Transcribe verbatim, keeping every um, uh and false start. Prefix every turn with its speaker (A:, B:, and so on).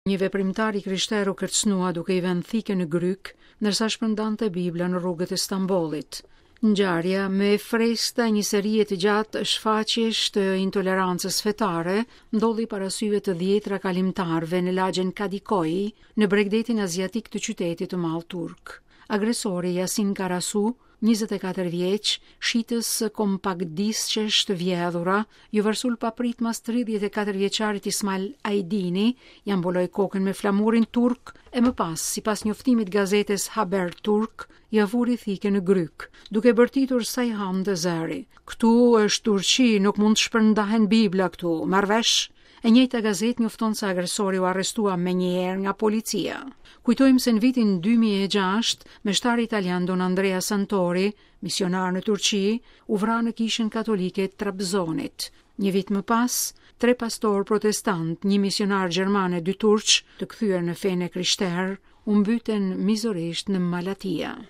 A: Një veprimtar i krishterë u kërcënua duke i vënë thike në gryk, ndërsa shpërndante Bibla në rrugët e Stambollit. Ngjarja më e freskëta e një serie të gjatë shfaqjesh të intolerancës fetare ndodhi para syve të dhjetra kalimtarëve në lagjen Kadikoji, në bregdetin aziatik të qytetit të madh turk. Agresori Yasin Karasu, njëzet e katër vjeç, shitës kompaktdisqesh të vjedhura, ju vërsul paprit mas tridhjetë e katër vjeçarit Ismail Ajdini, ja mboloi kokën me flamurin turk e më pas, sipas njoftimit gazetes Haber Turk, ja vuri thike në gryk, duke bërtitur Sayhan dhe zëri. Ktu është Turqi, nuk mund të shpërndahen Bibla këtu, marr vesh. E njëjta gazetë njofton se agresori u arrestua menjëherë nga policia. Kujtojmë se në vitin dy mijë e gjashtë, meshtari italian Don Andrea Santori, misionar në Turqi, u vra në kishën katolike të Trabzonit. Një vit më pas, tre pastor protestant, një misionar gjerman e dy turq, të kthyer në fenë krishterë, u mbyten mizorisht në Malatia.